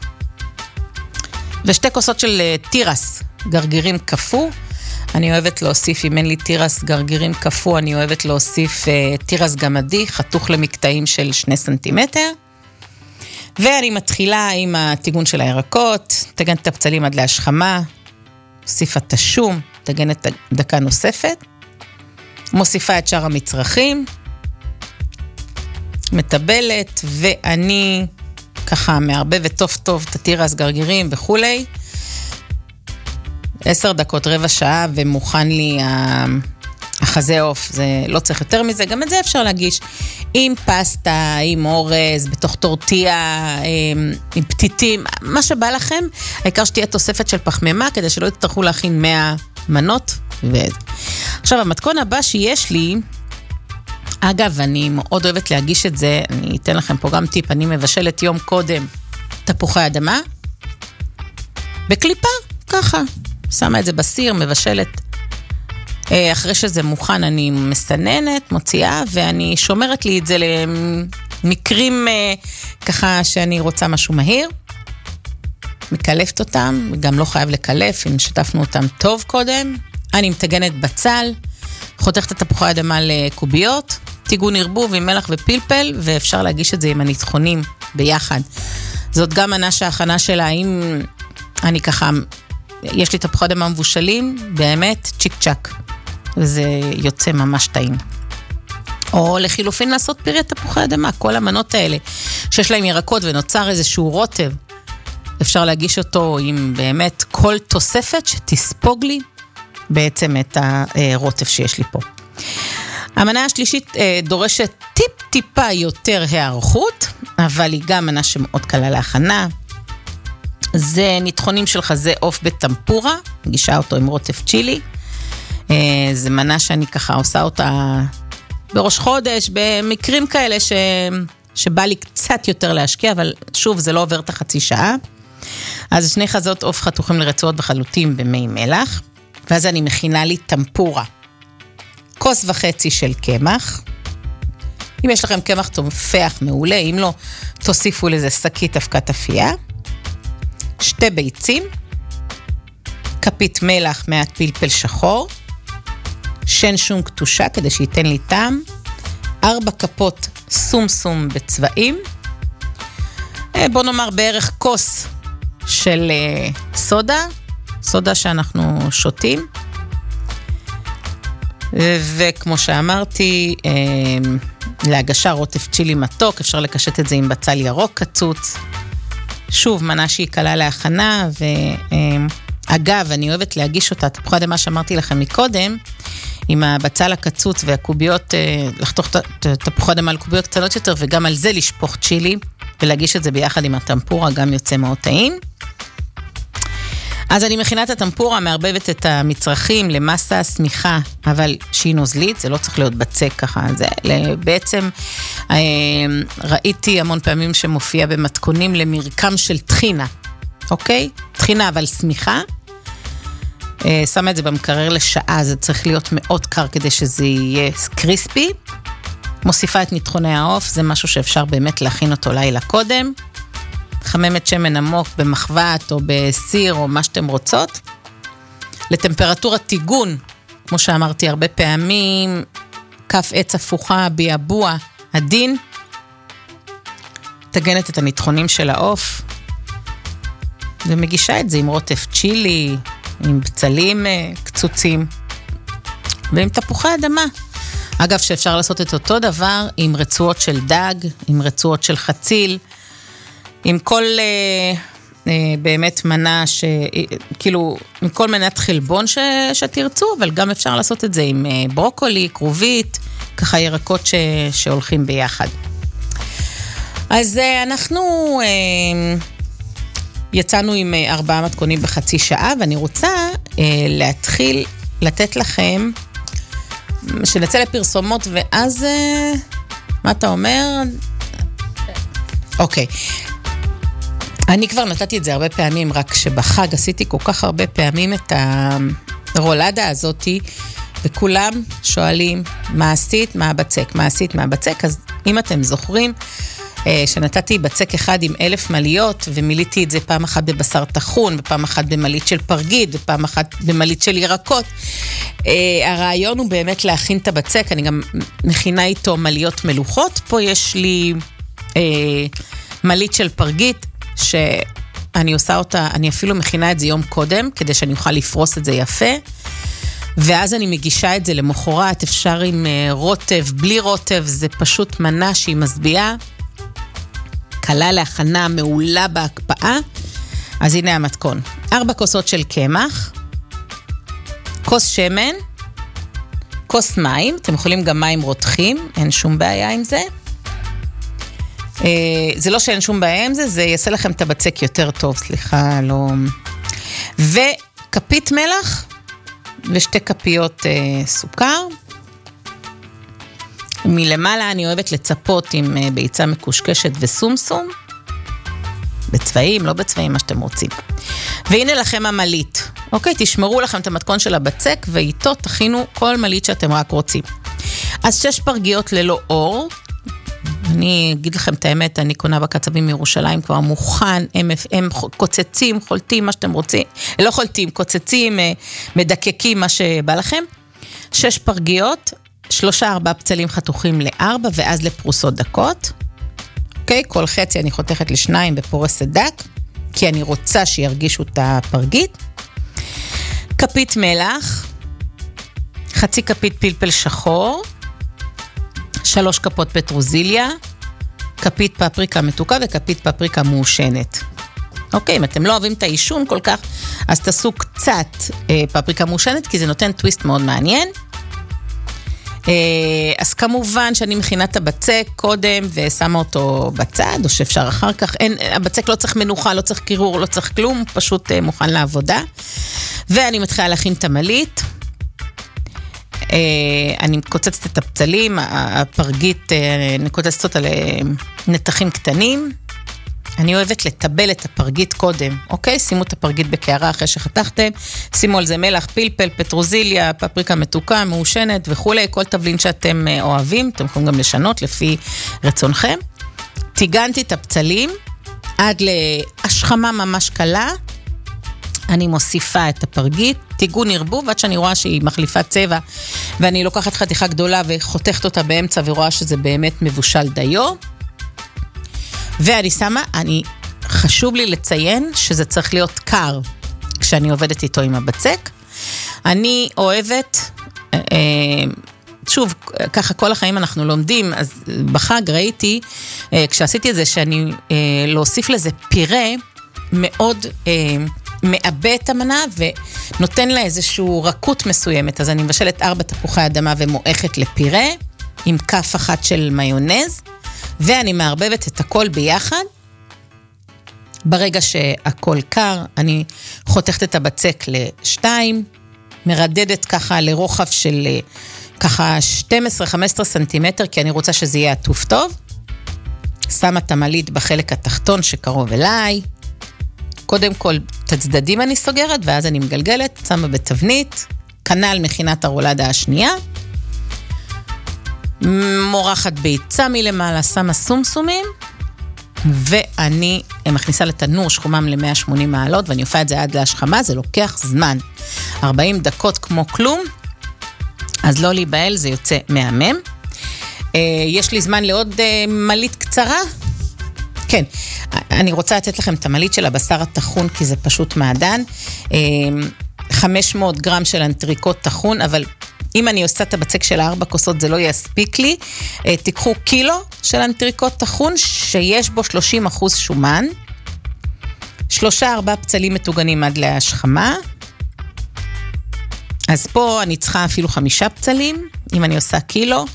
S7: ו2 כוסות של טירס, גרגירים קפוא. אני אוהבת להוסיף, אם אין לי טירס גרגירים קפוא, אני אוהבת להוסיף טירס גמדי, חתוך למקטעים של 2 סנטימטר. ואני מתחילה עם הטיגון של הירקות, תגן את הבצלים עד להשחמה, מוסיפה את השום, תגנת דקה נוספת, מוסיפה את שאר המצרכים, מטבלת, ואני ככה מערבבת טוב טוב את הטירס גרגירים וכולי. 10 דקות, רבע שעה, ומוכן לי החזה עוף. זה לא צריך יותר מזה, גם את זה אפשר להגיש עם פסטה, עם אורז, בתוך טורטיה, עם פתיתים, מה שבא לכם. העיקר שתהיה תוספת של פחמימה, כדי שלא יצטרכו להכין 100 מנות. עכשיו, המתכון הבא שיש לי, אגב, אני מאוד אוהבת להגיש את זה, אני אתן לכם פה גם טיפ, אני מבשלת יום קודם תפוחי אדמה, בקליפה, ככה, שמה את זה בסיר, מבשלת, אחרי שזה מוכן אני מסננת, מוציאה, ואני שומרת לי את זה למקרים ככה שאני רוצה משהו מהיר, מקלפת אותם, גם לא חייב לקלף, אם שטפנו אותם טוב קודם. אני מתגנת בצל, חותכת את תפוחי האדמה לקוביות, טיגון ערבוב עם מלח ופלפל, ואפשר להגיש את זה עם הנטחונים ביחד. זאת גם מנה שההכנה שלה, אם אני ככה, יש לי תפוחי אדמה מבושלים, באמת צ'יק צ'ק, וזה יוצא ממש טעים. או לחילופין לעשות פירי תפוחי אדמה, כל המנות האלה, שיש להם ירקות ונוצר איזשהו רוטב, אפשר להגיש אותו עם באמת כל תוספת שתספוג לי בעצם את הרוטב שיש לי פה. המנה השלישית דורשת טיפה יותר הערכות, אבל היא גם מנה שמאוד קלה להכנה. זה נטחונים של חזה עוף בטמפורה, מגישה אותו עם רוטב צ'ילי. זה מנה שאני ככה עושה אותה בראש חודש, במקרים כאלה שבא לי קצת יותר להשקיע, אבל שוב זה לא עובר את החצי שעה. אז 2 חזות עוף חתוכים לרצועות בחלוטים במי מלח, ואז אני מכינה לי טמפורה. 1.5 כוס של קמח. אם יש לכם קמח תופח מעולה, אם לא, תוסיפו לזה שקית אבקת אפייה. 2 ביצים. כפית מלח, מעט פלפל שחור. שן שום קטושה כדי שייתן לי טעם. 4 כפות סום בצבעים. בוא נאמר בערך כוס של סודה שאנחנו שותים. וכמו שאמרתי, להגשה רוטב צ'ילי מתוק, אפשר לקשט את זה עם בצל ירוק קצוץ. שוב, מנה שהיא קלה להכנה, ואגב, אני אוהבת להגיש אותה, תפוחי אדמה שאמרתי לכם מקודם, עם הבצל הקצוץ והקוביות, לחתוך את תפוחי אדמה על קוביות קטנות יותר, וגם על זה לשפוך צ'ילי, ולהגיש את זה ביחד עם הטמפורה, גם יוצא מאוד טעים. אז אני מכינה את הטמפורה, מערבבת את המצרכים למסה סמיכה, אבל שהיא נוזלית, זה לא צריך להיות בצק ככה, זה בעצם ראיתי המון פעמים שמופיע במתכונים למרקם של טחינה, אוקיי? טחינה אבל סמיכה. שמה את זה במקרר לשעה, זה צריך להיות מאוד קר כדי שזה יהיה קריספי. מוסיפה את נטחוני העוף, זה משהו שאפשר באמת להכין אותו לילה קודם. חממת שמן עמוק במחבת או בסיר או מה שאתם רוצות. לטמפרטורת טיגון, כמו שאמרתי הרבה פעמים, כף עץ הפוכה, ביאבוע, הדין. תגנת את הנטחונים של העוף. ומגישה את זה עם רוטף צ'ילי, עם בצלים קצוצים, ועם תפוחי אדמה. אגב, שאפשר לעשות את אותו דבר עם רצועות של דג, עם רצועות של חציל, עם כל באמת מנה, כאילו, עם כל מנת חלבון שתרצו, אבל גם אפשר לעשות את זה עם ברוקולי, קרובית, ככה ירקות שהולכים ביחד. אז אנחנו יצאנו עם 4 מתכונים בחצי שעה, ואני רוצה להתחיל לתת לכם, שנצא לפרסומות, ואז, מה אתה אומר? אוקיי. אני כבר נתתי את זה הרבה פעמים, רק שבחג עשיתי כל כך הרבה פעמים את הרולדה הזאת, וכולם שואלים, מה עשית, מה הבצק, מה עשית, מה הבצק, אז אם אתם זוכרים, שנתתי בצק אחד עם 1,000 מליות, ומיליתי את זה פעם אחת בבשר תחון, ופעם אחת במלית של פרגית, ופעם אחת במלית של ירקות. הרעיון הוא באמת להכין את הבצק, אני גם מכינה איתו מליות מלוכות, פה יש לי מלית של פרגית, שאני עושה אותה, אני אפילו מכינה את זה יום קודם, כדי שאני אוכל לפרוס את זה יפה, ואז אני מגישה את זה למחרת, אפשר עם רוטב, בלי רוטב, זה פשוט מנה שהיא מסביעה, קלה להכנה, מעולה בהקפאה. אז הנה המתכון. 4 כוסות של קמח, כוס שמן, כוס מים, אתם יכולים גם מים רותחים, אין שום בעיה עם זה. זה לא שאין שום בעיה עם זה, זה יעשה לכם את הבצק יותר טוב, סליחה, לא... וכפית מלח, ו2 כפיות סוכר. מלמעלה אני אוהבת לצפות עם ביצה מקושקשת וסומסום, בצבעים, לא בצבעים, מה שאתם רוצים. והנה לכם המלית. אוקיי, תשמרו לכם את המתכון של הבצק, ואיתו תכינו כל מלית שאתם רק רוצים. אז 6 פרגיות ללא אור. אני אגיד לכם את האמת, אני קונה בקצבים מירושלים כבר מוכן, הם קוצצים, חולטים, מה שאתם רוצים. לא חולטים, קוצצים, מדקקים, מה שבא לכם. 6 פרגיות, 3-4 פצלים חתוכים ל4, ואז לפרוסות דקות. אוקיי, כל חצי אני חותכת ל2 בפורסת דק, כי אני רוצה שירגישו את הפרגית. כפית מלח, חצי כפית פלפל שחור, 3 כפות פטרוזיליה, כפית פפריקה מתוקה וכפית פפריקה מעושנת. אוקיי, אם אתם לא אוהבים את האישון כל כך, אז תעשו קצת פפריקה מעושנת, כי זה נותן טוויסט מאוד מעניין. אז כמובן שאני מכינה את הבצק קודם ושמה אותו בצד, או שאפשר אחר כך. הבצק לא צריך מנוחה, לא צריך קירור, לא צריך כלום, פשוט מוכן לעבודה. ואני מתחילה להכין את המלית. אני קוצצת את הפצלים, הפרגית, אני קוצצת אותה לנתחים קטנים. אני אוהבת לטבל את הפרגית קודם, אוקיי? שימו את הפרגית בקערה אחרי שחתכתם, שימו על זה מלח, פלפל, פטרוזיליה, פפריקה מתוקה, מעושנת וכולי, כל תבלין שאתם אוהבים, אתם יכולים גם לשנות לפי רצונכם. טיגנתי את הפצלים עד להשחמה ממש קלה, אני מוסיפה את הפרגית, טיגון ערבוב, עד שאני רואה שהיא מחליפה צבע, ואני לוקחת חתיכה גדולה וחותכת אותה באמצע ורואה שזה באמת מבושל דיו. ואני שמה, חשוב לי לציין שזה צריך להיות קר, כשאני עובדת איתו עם הבצק. אני אוהבת, שוב, ככה כל החיים אנחנו לומדים, אז בחג ראיתי, כשעשיתי את זה, שאני להוסיף לזה פירה, מאוד מעבה את המנה, ונותן לה איזשהו רכות מסוימת. אז אני מבשלת 4 תפוחי אדמה ומואכת לפירה, עם כף אחת של מיונז, ואני מערבבת את הכל ביחד. ברגע שהכל קר, אני חותכת את הבצק ל2, מרדדת ככה לרוחב של ככה 12-15 סנטימטר, כי אני רוצה שזה יהיה עטוף טוב. שמה את המלית בחלק התחתון שקרוב אליי, קודם כל, את הצדדים אני סוגרת, ואז אני מגלגלת, שמה בתבנית, כנל מכינת הרולדה השנייה, מורחת ביצה מלמעלה, שמה סומסומים, ואני מכניסה לתנור שחומם ל-180 מעלות, ואני עופה את זה עד להשחמה, זה לוקח זמן. 40 דקות כמו כלום, אז לא להיבהל, זה יוצא מהמם. יש לי זמן לעוד מלית קצרה? כן, אני רוצה לתת לכם את המלית של הבשר התחון, כי זה פשוט מעדן. 500 גרם של אנטריקוט תחון, אבל אם אני עושה את הבצק של 4 כוסות, זה לא יספיק לי. תיקחו קילו של אנטריקוט תחון, שיש בו 30% שומן, 3-4 פצלים מטוגנים עד להשחמה, אז פה אני צריכה אפילו 5 פצלים, אם אני עושה קילו,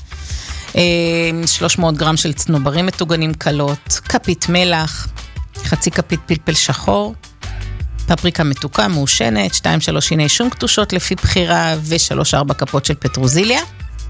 S7: 300 גרם של צנוברים מטוגנים קלות, כפית מלח, חצי כפית פלפל שחור, פפריקה מתוקה, מעושנת, 2-3 שיני שום קטושות לפי בחירה, ו3-4 כפות של פטרוזיליה.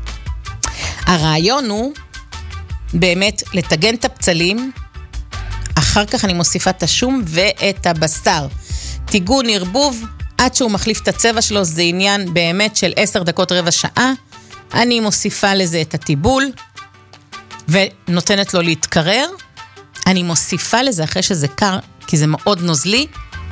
S7: הרעיון הוא באמת לטגן את הפצלים, אחר כך אני מוסיפה את השום ואת הבשר. טיגון, ערבוב, עד שהוא מחליף את הצבע שלו, זה עניין באמת של 10 דקות רבע שעה. אני מוסיפה לזה את הטיבול, ונותנת לו להתקרר. אני מוסיפה לזה אחרי שזה קר, כי זה מאוד נוזלי,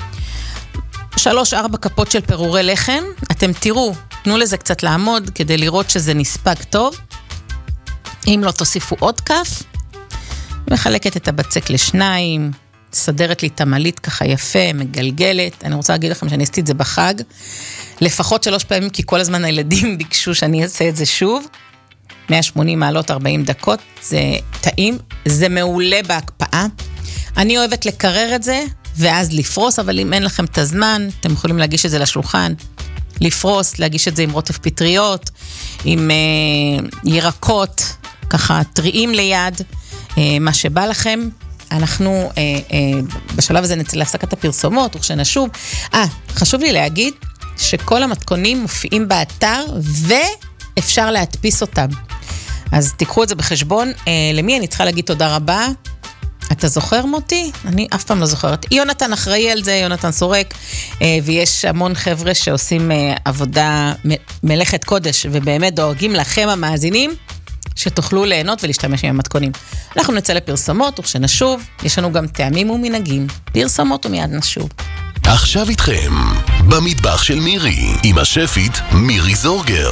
S7: 3-4 כפות של פירורי לחם. אתם תראו, תנו לזה קצת לעמוד, כדי לראות שזה נספג טוב. אם לא, תוסיפו עוד כף. מחלקת את הבצק לשניים, סדרת לי את המלית ככה יפה, מגלגלת. אני רוצה להגיד לכם שאני עשיתי את זה בחג, לפחות 3 פעמים, כי כל הזמן הילדים ביקשו שאני אעשה את זה שוב. 180 מעלות 40 דקות, זה טעים, זה מעולה בהקפאה. אני אוהבת לקרר את זה, ואז לפרוס, אבל אם אין לכם את הזמן, אתם יכולים להגיש את זה לשולחן, לפרוס, להגיש את זה עם רוטב פטריות, עם ירקות, ככה טריים ליד, מה שבא לכם. אנחנו בשלב הזה נצא להפסקת הפרסומות, וכשנשוב, חשוב לי להגיד שכל המתכונים מופיעים באתר, ואפשר להדפיס אותם. אז תיקחו את זה בחשבון. למי אני צריכה להגיד תודה רבה? אתה זוכר מותי? אני אף פעם לא זוכרת. יונתן אחראי על זה, יונתן סורק, ויש המון חבר'ה שעושים עבודה מלאכת קודש, ובאמת דואגים לכם המאזינים, שתוכלו ליהנות ולהשתמש עם המתכונים. אנחנו נצא לפרסומות, וכשנשוב, יש לנו גם טעמים ומנהגים. פרסומות ומיד נשוב.
S4: עכשיו איתכם, במטבח של מירי, עם השפית מירי זורגר.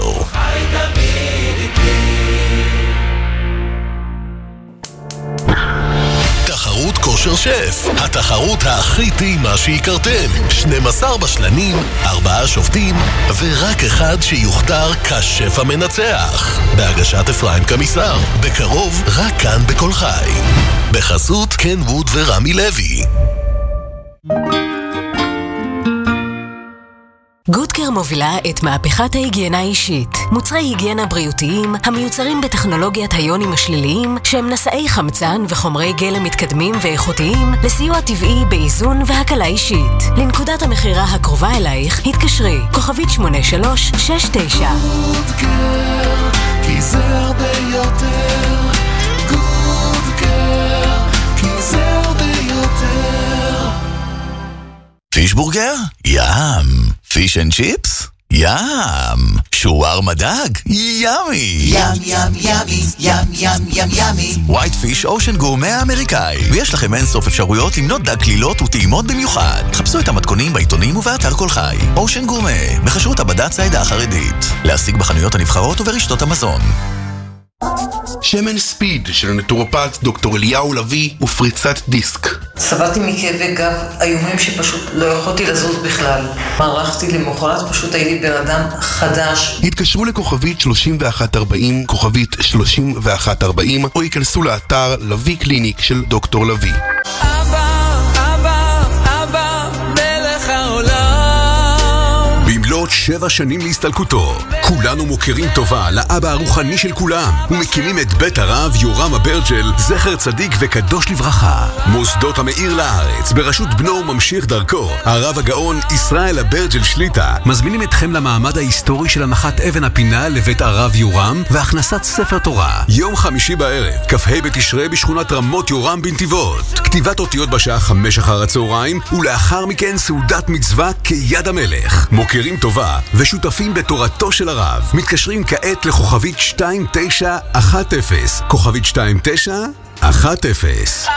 S4: תחרות כושר שף, התחרות הכי טעימה שהכרתם. 12 בשלנים, 4 שופטים, ורק אחד שיוכתר כשף המנצח. בהגשת אפרים קמיסר, בקרוב רק כאן בכל חי. בחסות קן ווד ורמי לוי.
S5: גודקר מובילה את מהפכת ההיגיינה האישית. מוצרי היגיינה בריאותיים המיוצרים בטכנולוגיית היונים השליליים, שהם נשאי חמצן וחומרי גלם מתקדמים ואיכותיים לסיוע טבעי באיזון והקלה אישית. לנקודת המחירה הקרובה אלייך התקשרי, כוכבית 8369.
S6: גודקר, כי זה הרבה יותר. גודקר, כי זה הרבה יותר.
S4: פישבורגר? ים. פיש אנד צ'יפס? ים. שווארמה דג? ימי.
S6: ים ים ימי, ים ים ים ימי.
S4: ווייט פיש אושן גורמה האמריקאי, ויש לכם אין סוף אפשרויות למנות דג כלילות וטעימות במיוחד. חפשו את המתכונים בעיתונים ובאתר כל חי. אושן גורמה, בחשרות הבד"ץ העדה החרדית. להשיג בחנויות הנבחרות וברשתות המזון.
S12: שמן ספיד של נטורופט דוקטור אליהו לוי ופריצת דיסק.
S15: סבלתי מכאבי גב איומים שפשוט לא יכולתי לזוז בכלל. הלכתי למחרת, פשוט הייתי בן אדם חדש.
S12: התקשרו לכוכבית 3140, כוכבית 3140, או ייכנסו לאתר לוי קליניק של דוקטור לוי.
S6: אבא, אבא, אבא, מלך העולם.
S12: במלוא
S16: במלאת 7 שנים להסתלקותו. כולנו מוכירים טובה לאבא הרוחני של כולם, ומקימים את בית הרב יורם אברג'ל, זכר צדיק וקדוש לברכה. מוסדות המאיר לארץ, בראשות בנו וממשיך דרכו, הרב הגאון ישראל אברג'ל שליטה, מזמינים אתכם למעמד ההיסטורי של הנחת אבן הפינה לבית הרב יורם והכנסת ספר תורה. יום חמישי בערב, כ"ה בתשרי בשכונת רמות יורם בנתיבות. כתיבת אותיות בשעה 5 אחר הצהריים, ולאחר מכן סעודת מצווה כיד המלך. מוכירים טובה ושותפים בתורתו של הרב. מתקשרים כעת לכוכבית 2910, כוכבית 2910.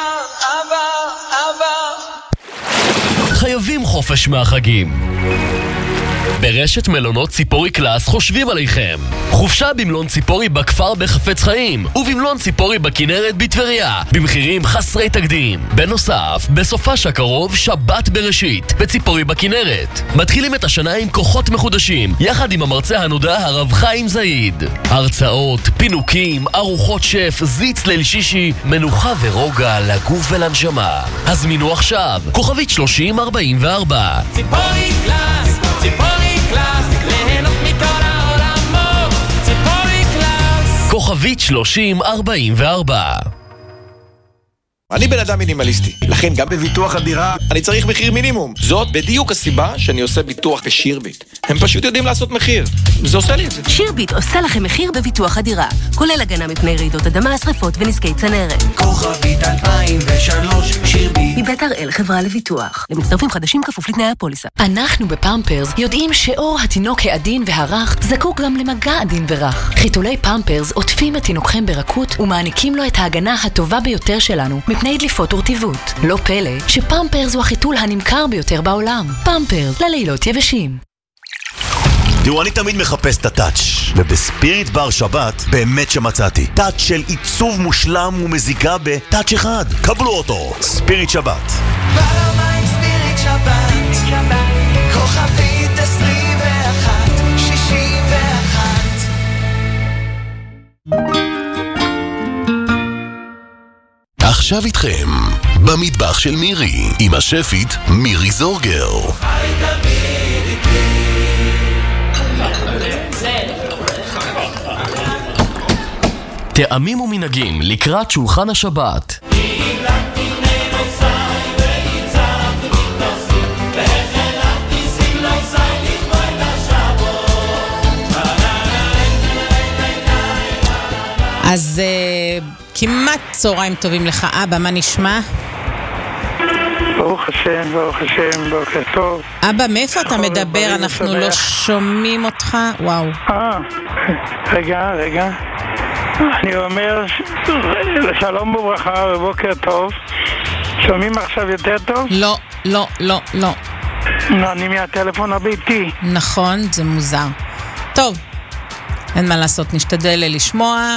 S17: חייבים חופש מהחגים. ברשת מלונות ציפורי קלאס חושבים עליכם. חופשה במלון ציפורי בכפר בחפץ חיים, ובמלון ציפורי בכנרת בטבריה, במחירים חסרי תקדים. בנוסף, בסופה שקרוב שבת בראשית, בציפורי בכנרת. מתחילים את השנה עם כוחות מחודשים, יחד עם המרצה הנודע הרב חיים זעיד. הרצאות, פינוקים, ארוחות שף, זיץ ליל שישי, מנוחה ורוגע לגוף ולנשמה. הזמינו עכשיו, כוכבית 3044.
S6: ציפורי קלאס, ציפורי קלאס, ליהנות מכל העולמות, ציפורי קלאס.
S17: כוכבית 3044.
S18: אני בן אדם מינימליסטי, לכן גם בביטוח הדירה אני צריך מחיר מינימום. זאת בדיוק הסיבה שאני עושה ביטוח בשירביט. הם פשוט יודעים לעשות מחיר. זה עושה לי את זה.
S19: שירביט עושה לכם מחיר בביטוח הדירה, כולל הגנה מפני רעידות אדמה, שריפות ונזקי צנרת.
S6: כוכבית 2003 שירביט.
S19: מבית הראל חברה לביטוח. למצטרפים חדשים כפוף לתנאי הפוליסה.
S11: אנחנו בפמפרס יודעים שאור התינוק העדין והרך זקוק גם למגע עדין ורך. חיתולי פמפרס עוטפים את תינוקכם ברכות ומעניקים לו את ההגנה הטובה ביותר שלנו מפני דליפות ורטיבות. לא פלא שפמפרס הוא החיתול הנמכר ביותר בעולם. פמפרס ללילות יבשים.
S20: תראו, אני תמיד מחפש את הטאץ', ובספיריט בר שבת באמת שמצאתי. טאץ' של עיצוב מושלם ומזיגה בטאץ' אחד. קבלו אותו, ספיריט שבת.
S6: פעמיים ספיריט שבת, כוכבית 2161.
S12: עכשיו איתכם, במטבח של מירי, עם השפית מירי זורגר.
S17: טעמים ומנהגים לקראת שולחן השבת.
S7: אז כמעט צהריים טובים לך, אבא, מה נשמע?
S21: ברוך השם, ברוך השם, בוקר טוב.
S7: אבא, מאיפה אתה מדבר? אנחנו לא שומעים אותך. וואו.
S21: רגע. אני אומר שלום וברכה ובוקר טוב. שומעים עכשיו יותר טוב?
S7: לא.
S21: אני מהטלפון הביתי.
S7: נכון, זה מוזר. טוב, אין מה לעשות, נשתדל לשמוע.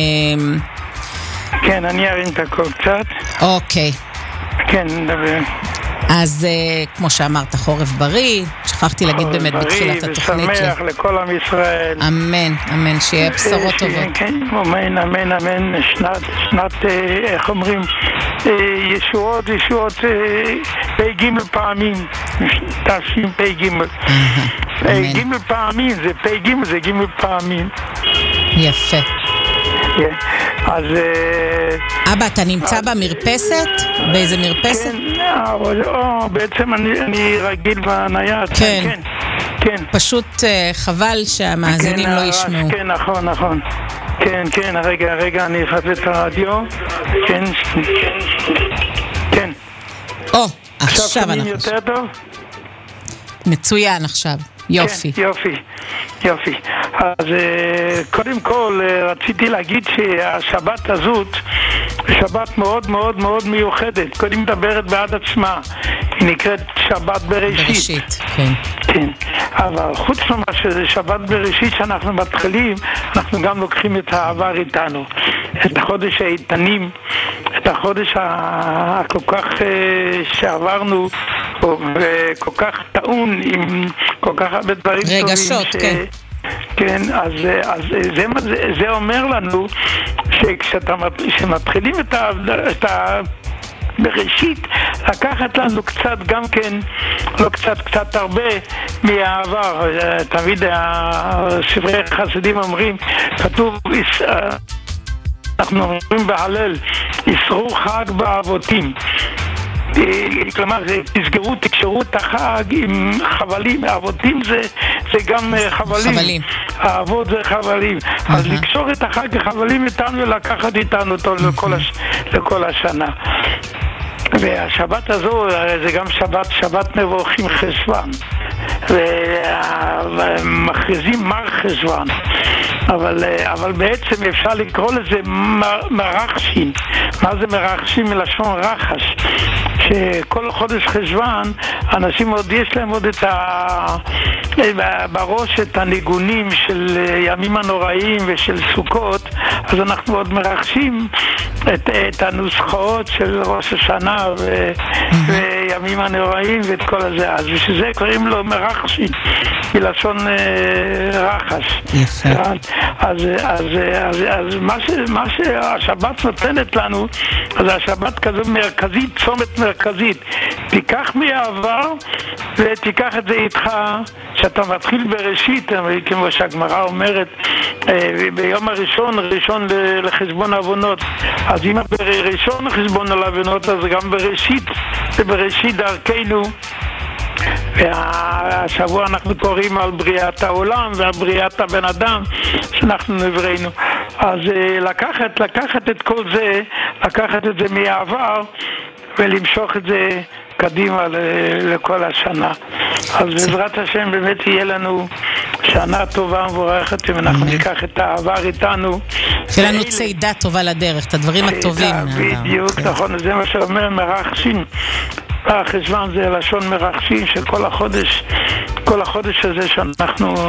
S21: כן, אני ארים את הכל קצת.
S7: אוקיי.
S21: כן, נדבר.
S7: אז כמו שאמרת, חורף בריא, שכחתי להגיד באמת בתחילת התוכנית.
S21: בריא ושמח לכל עם ישראל.
S7: אמן, שיהיה בשורות טובות.
S21: כן, אמן, שנת, איך אומרים, ישועות, פ"ג פעמים, תשפ"ג. ג' פעמים, זה פ"ג, זה ג' פעמים.
S7: יפה.
S21: אז
S7: אבא, אתה נמצא במרפסת? באיזה מרפסת?
S21: כן, בעצם אני רגיל בנייד. כן.
S7: פשוט חבל שהמאזינים לא ישמעו.
S21: כן, נכון. כן, רגע, אני אחפש את הרדיו. כן.
S7: עכשיו אנחנו.
S21: יותר טוב?
S7: מצוין עכשיו. יופי.
S21: יופי. אז קודם כל רציתי להגיד שהשבת הזאת שבת מאוד מאוד מאוד מיוחדת. קודם מדברת בעד עצמה. היא נקראת שבת בראשית. כן. אבל חוץ ממה שזה שבת בראשית שאנחנו מתחילים, אנחנו גם לוקחים את העבר איתנו. את החודש האיתנים, את החודש הכל כך שעברנו, וכל כך טעון עם כל כך הרבה דברים טובים.
S7: רגשות, כן.
S21: כן, אז זה אומר לנו כשמתחילים את בראשית, לקחת לנו קצת גם כן, לא קצת הרבה, מהעבר. תמיד ספרי חסידים אומרים, כתוב, אנחנו אומרים בהלל, ישרו חג באבותים. כלומר, תקשרו את החג עם חבלים. אבותים זה גם חבלים. האבות זה חבלים. אז לקשור את החג לחבלים איתנו ולקחת איתנו אותו לכל השנה. והשבת הזו זה גם שבת מבורכים חשוון, ומכריזים מר חשוון, אבל בעצם אפשר לקרוא לזה מרחשים. מה זה מרחשים? מלשון רחש, שכל חודש חשוון אנשים עוד יש להם עוד בראש את הניגונים של ימים הנוראים ושל סוכות, אז אנחנו עוד מרחשים את הנוסחאות של ראש השנה וימים הנוראים ואת כל הזה. אז בשביל זה קוראים לו מרחשים, מלשון רחש. אז מה שהשבת נותנת לנו, אז השבת כזו מרכזית, צומת מרכזית. תיקח מהעבר ותיקח את זה איתך, שאתה מתחיל בראשית, כמו שהגמרא אומרת, ביום ראשון לחשבון העוונות. אז אם בראשון לחשבון העוונות, אז גם בראשית דרכנו. והשבוע אנחנו קוראים על בריאת העולם ועל בריאת הבן אדם שאנחנו נבראנו. אז לקחת את כל זה, לקחת את זה מהעבר ולמשוך את זה קדימה לכל השנה. אז בעזרת השם באמת יהיה לנו שנה טובה ומבורכת, אם אנחנו ניקח את העבר איתנו.
S7: שיהיה לנו צעידה טובה לדרך, את הדברים הטובים.
S21: בדיוק, נכון, זה מה שאומר מרחשים. החשוון זה לשון מרחשים של כל החודש הזה שאנחנו,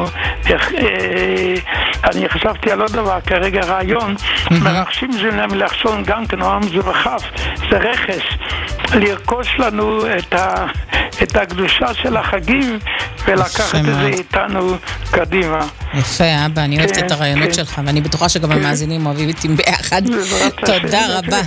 S21: אני חשבתי על עוד דבר, כרגע רעיון, מרחשים זה מלשון גם כן, זה רחב, זה רכש, לרכוש לנו את הקדושה של החגים ולקחת את זה איתנו קדימה.
S7: יפה, אבא, אני אוהבת את הרעיונות שלך, ואני בטוחה שגם המאזינים אוהבים איתי ביחד. תודה רבה.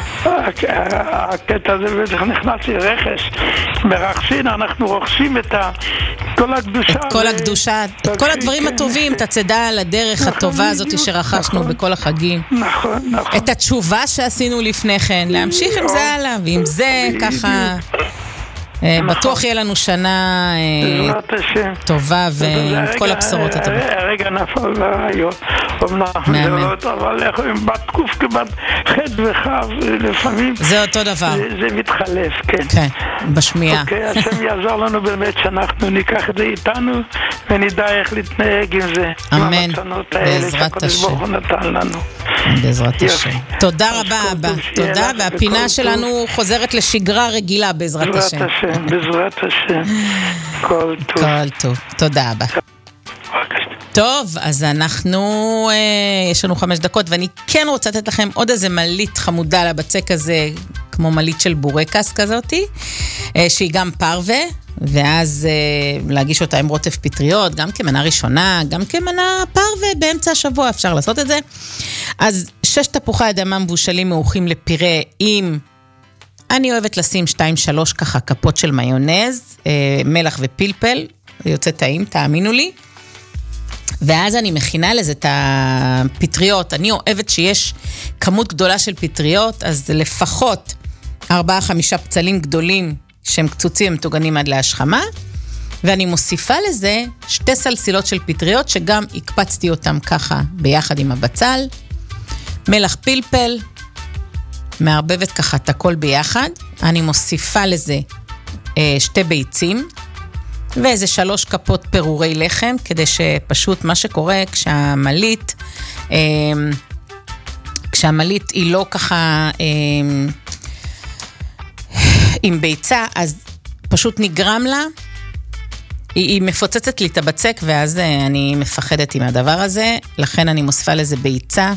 S21: הקטע הזה נכנס לי רכש. מרחשים, אנחנו רוכשים את כל הקדושה.
S7: את כל הקדושה, את כל הדברים הטובים, את הצדה על הדרך הטובה הזאת שרכשנו בכל החגים.
S21: נכון.
S7: את התשובה שעשינו לפני כן, להמשיך עם זה הלאה, ועם זה ככה בטוח יהיה לנו שנה טובה ועם כל הבשורות הטובות.
S21: הרגע נפל ברעיון, אבל בתקוף כמעט חד וחב, לפעמים
S7: זה אותו דבר,
S21: זה מתחלף, כן,
S7: בשמיעה.
S21: אוקיי, השם יעזור לנו באמת שאנחנו ניקח את זה איתנו ונדע איך להתנהג עם זה,
S7: אמן,
S21: בעזרת השם,
S7: בעזרת השם. תודה רבה אבא, תודה, והפינה שלנו חוזרת לשגרה רגילה בעזרת השם.
S21: בעזרת השם, כל טוב.
S7: כל טוב, תודה אבא. טוב, אז אנחנו, יש לנו 5 דקות, ואני כן רוצה לתת לכם עוד איזה מלית חמודה לבצק הזה, כמו מלית של בורקס כזאתי, שהיא גם פרווה, ואז להגיש אותה עם רוטף פטריות, גם כמנה ראשונה, גם כמנה פרווה, באמצע השבוע אפשר לעשות את זה. אז 6 תפוחי אדמה מבושלים מעוכים לפירה עם... אני אוהבת לשים 2-3 ככה כפות של מיונז, מלח ופלפל, זה יוצא טעים, תאמינו לי. ואז אני מכינה לזה את הפטריות, אני אוהבת שיש כמות גדולה של פטריות, אז לפחות 4-5 פצלים גדולים שהם קצוצים, הם תוגנים עד להשחמה, ואני מוסיפה לזה 2 סלסילות של פטריות, שגם הקפצתי אותם ככה ביחד עם הבצל, מלח פלפל, מערבבת ככה את הכל ביחד, אני מוסיפה לזה 2 ביצים, ואיזה 3 כפות פירורי לחם, כדי שפשוט מה שקורה כשהמלית היא לא ככה עם ביצה, אז פשוט נגרם לה, היא מפוצצת לי את הבצק, ואז אני מפחדת עם הדבר הזה, לכן אני מוסיפה לזה ביצה,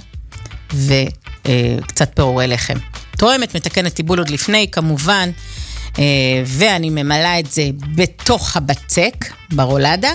S7: וקצת פירורי לחם. תואמת, מתקנת טיבול עוד לפני, כמובן, ואני ממלאה את זה בתוך הבצק, ברולדה.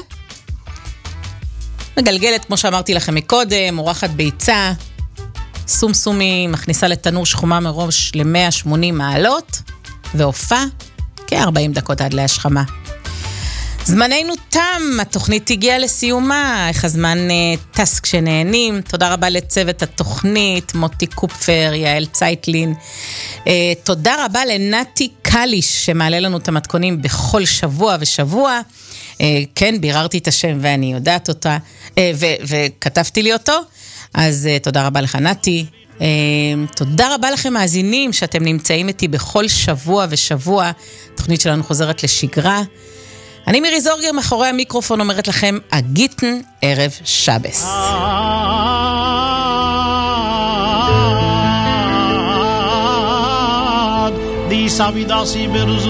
S7: מגלגלת, כמו שאמרתי לכם מקודם, מורחת ביצה, סומסומי, מכניסה לתנור שחומה מראש ל-180 מעלות, והופעה כ-40 דקות עד להשחמה. זמננו תם, התוכנית הגיעה לסיומה, איך הזמן טס כשנהנים. תודה רבה לצוות התוכנית, מוטי קופפר, יעל צייטלין. תודה רבה לנתי קליש, שמעלה לנו את המתכונים בכל שבוע ושבוע. כן, ביררתי את השם ואני יודעת אותה, וכתבתי לי אותו. אז תודה רבה לך נתי. תודה רבה לכם מאזינים שאתם נמצאים איתי בכל שבוע ושבוע. התוכנית שלנו חוזרת לשגרה. אני מירי זורגר מאחורי המיקרופון אומרת לכם אגיטן ערב שבס.
S2: די סבידסי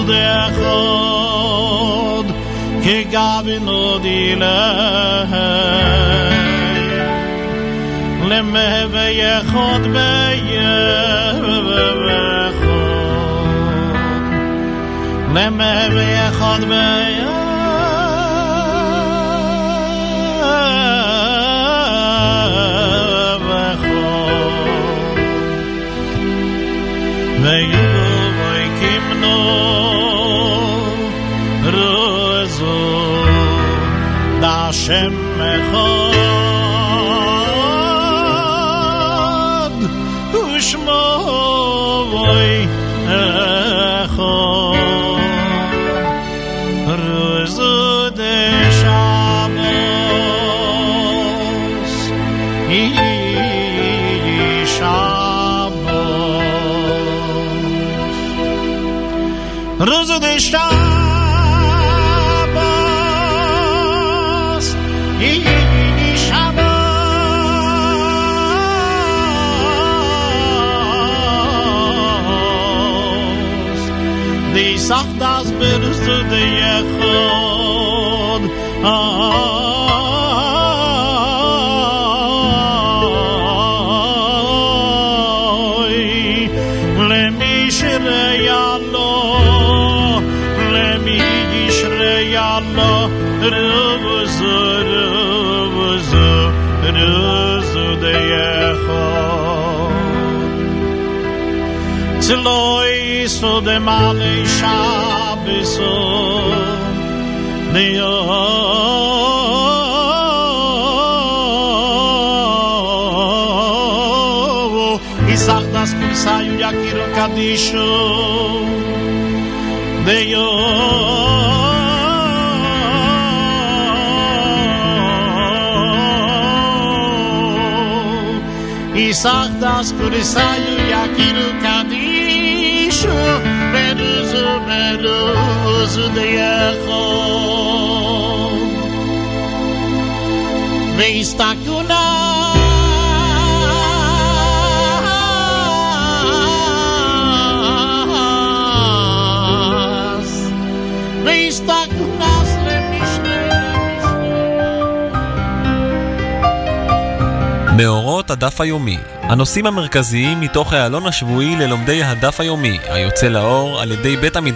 S2: ברוזדחוד כגבינו דילה למהווה יחוד למהווה יחוד Hashem echad u'shmo echad Ruzu de Shabbos Shabbos Ruzu de Shabbos Sach das birst du de yechod le mi shreyalo le mi shreyalo ruzu de yechod Tzloi so de male shabeso de isach das kursayu yakir kadisho de isach das kursayu yakir kadisho Beruzu de Yechod Veistakuna Veistakunas lemishle
S22: מאורות הדף היומי, הנושאים המרכזיים מתוך העלון השבועי ללומדי הדף היומי, היוצא לאור על ידי בית המדרש